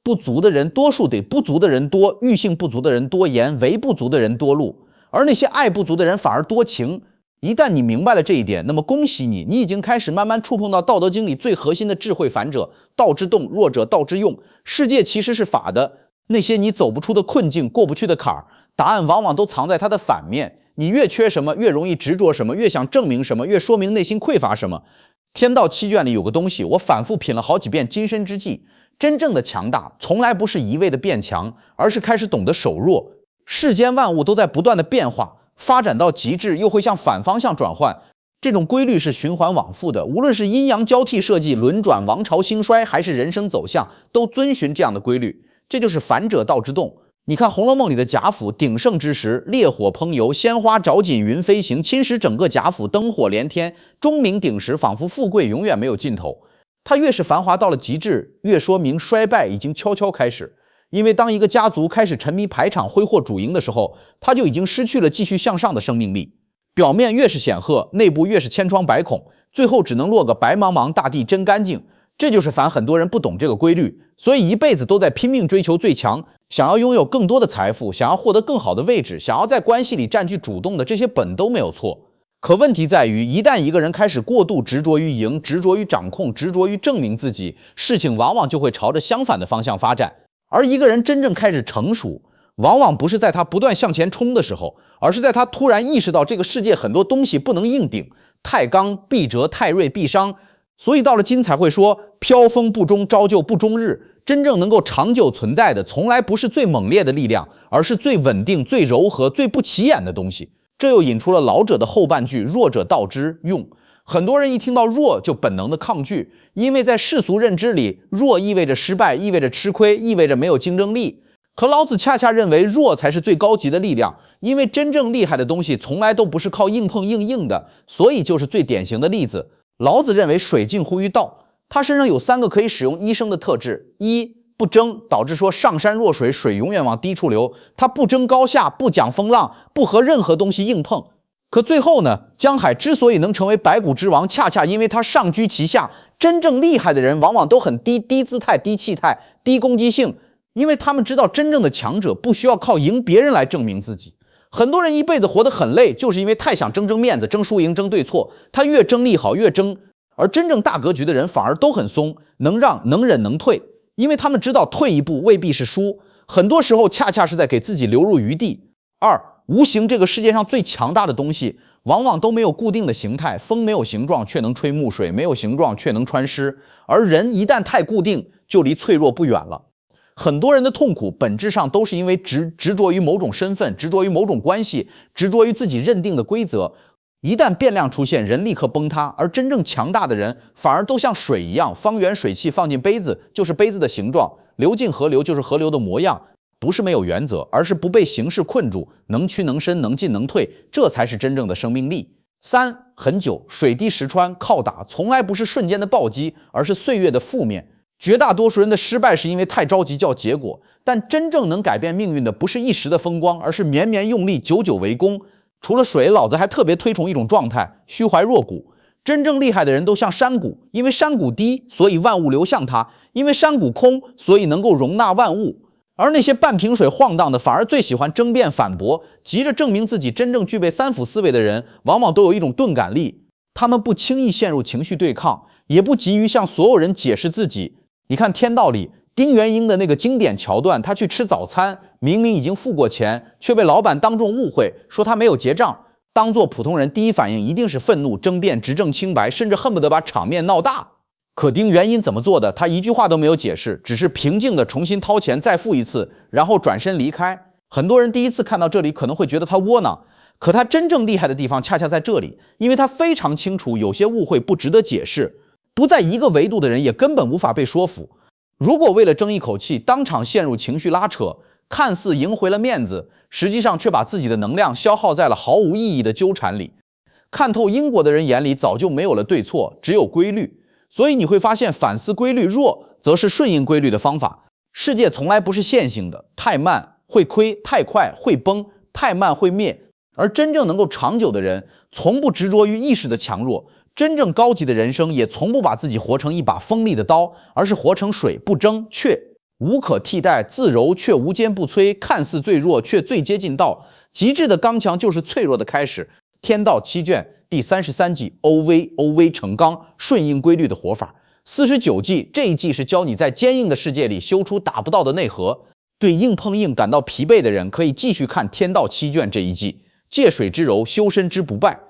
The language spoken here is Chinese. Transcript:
不足的人多数得不足的人多，欲性不足的人多言，为不足的人多路，而那些爱不足的人反而多情。一旦你明白了这一点，那么恭喜你，你已经开始慢慢触碰到《道德经》里最核心的智慧反者，道之动，弱者道之用。世界其实是法的，那些你走不出的困境，过不去的坎儿，答案往往都藏在它的反面。你越缺什么，越容易执着什么，越想证明什么，越说明内心匮乏什么。天道7卷里有个东西，我反复品了好几遍，今生之计。真正的强大从来不是一味的变强，而是开始懂得守弱。世间万物都在不断的变化，发展到极致又会向反方向转换，这种规律是循环往复的。无论是阴阳交替设计、轮转、王朝兴衰，还是人生走向，都遵循这样的规律。这就是反者道之动。你看《红楼梦》里的贾府，鼎盛之时，烈火烹油，鲜花着锦，云飞行，侵蚀整个贾府，灯火连天，钟鸣鼎食，仿佛富贵永远没有尽头。它越是繁华到了极致，越说明衰败已经悄悄开始。因为当一个家族开始沉迷排场、挥霍主营的时候，他就已经失去了继续向上的生命力。表面越是显赫，内部越是千疮百孔，最后只能落个白茫茫大地真干净。这就是反很多人不懂这个规律，所以一辈子都在拼命追求最强，想要拥有更多的财富，想要获得更好的位置，想要在关系里占据主动的这些本都没有错。可问题在于，一旦一个人开始过度执着于赢，执着于掌控，执着于证明自己，事情往往就会朝着相反的方向发展。而一个人真正开始成熟，往往不是在他不断向前冲的时候，而是在他突然意识到这个世界很多东西不能硬顶，太刚必折，太锐必伤。所以到了今才会说，飘风不终，朝就不终日。真正能够长久存在的，从来不是最猛烈的力量，而是最稳定、最柔和、最不起眼的东西。这又引出了老者的后半句，弱者道之用。很多人一听到弱就本能的抗拒，因为在世俗认知里，弱意味着失败，意味着吃亏，意味着没有竞争力。可老子恰恰认为弱才是最高级的力量，因为真正厉害的东西从来都不是靠硬碰硬的，所以就是最典型的例子。老子认为水近乎于道，他身上有3个可以使用医生的特质：一，不争，导致说上山若水，水永远往低处流。他不争高下，不讲风浪，不和任何东西硬碰。可最后呢，江海之所以能成为百谷之王，恰恰因为他上居其下。真正厉害的人往往都很低姿态、低气态、低攻击性，因为他们知道真正的强者不需要靠赢别人来证明自己。很多人一辈子活得很累，就是因为太想争面子、争输赢、争对错，他越争利好越争。而真正大格局的人反而都很松，能让、能忍、能退，因为他们知道退一步未必是输，很多时候恰恰是在给自己留入余地。二，无形这个世界上最强大的东西，往往都没有固定的形态，风没有形状却能吹木水，没有形状却能穿湿，而人一旦太固定，就离脆弱不远了。很多人的痛苦本质上都是因为执着于某种身份，执着于某种关系，执着于自己认定的规则。一旦变量出现，人立刻崩塌，而真正强大的人反而都像水一样，方圆水汽放进杯子就是杯子的形状，流进河流就是河流的模样。不是没有原则，而是不被形式困住，能屈能伸，能进能退，这才是真正的生命力。三，很久，水滴石穿，靠打，从来不是瞬间的暴击，而是岁月的负面。绝大多数人的失败是因为太着急叫结果，但真正能改变命运的不是一时的风光，而是绵绵用力，久久为功。除了水，老子还特别推崇一种状态，虚怀若谷。真正厉害的人都像山谷，因为山谷低，所以万物流向它；因为山谷空，所以能够容纳万物。而那些半瓶水晃荡的，反而最喜欢争辩反驳，急着证明自己真正具备3辅思维的人，往往都有一种钝感力。他们不轻易陷入情绪对抗，也不急于向所有人解释自己。你看《天道》里丁元英的那个经典桥段，他去吃早餐，明明已经付过钱，却被老板当众误会，说他没有结账。当做普通人，第一反应一定是愤怒、争辩、直证清白，甚至恨不得把场面闹大。可丁元英怎么做的？他一句话都没有解释，只是平静地重新掏钱再付一次，然后转身离开。很多人第一次看到这里可能会觉得他窝囊，可他真正厉害的地方恰恰在这里，因为他非常清楚有些误会不值得解释，不在一个维度的人也根本无法被说服。如果为了争一口气，当场陷入情绪拉扯，看似赢回了面子，实际上却把自己的能量消耗在了毫无意义的纠缠里。看透因果的人眼里早就没有了对错，只有规律。所以你会发现，反思规律弱，则是顺应规律的方法。世界从来不是线性的，太慢会亏，太快会崩，太慢会灭。而真正能够长久的人，从不执着于意识的强弱，真正高级的人生也从不把自己活成一把锋利的刀，而是活成水，不争却。 无可替代，自柔却无坚不摧，看似最弱却最接近道。极致的刚强就是脆弱的开始。天道7卷第33计OV 成刚，顺应规律的活法。49计这一计是教你在坚硬的世界里修出打不到的内核。对硬碰硬感到疲惫的人，可以继续看天道7卷这一计，借水之柔，修身之不败。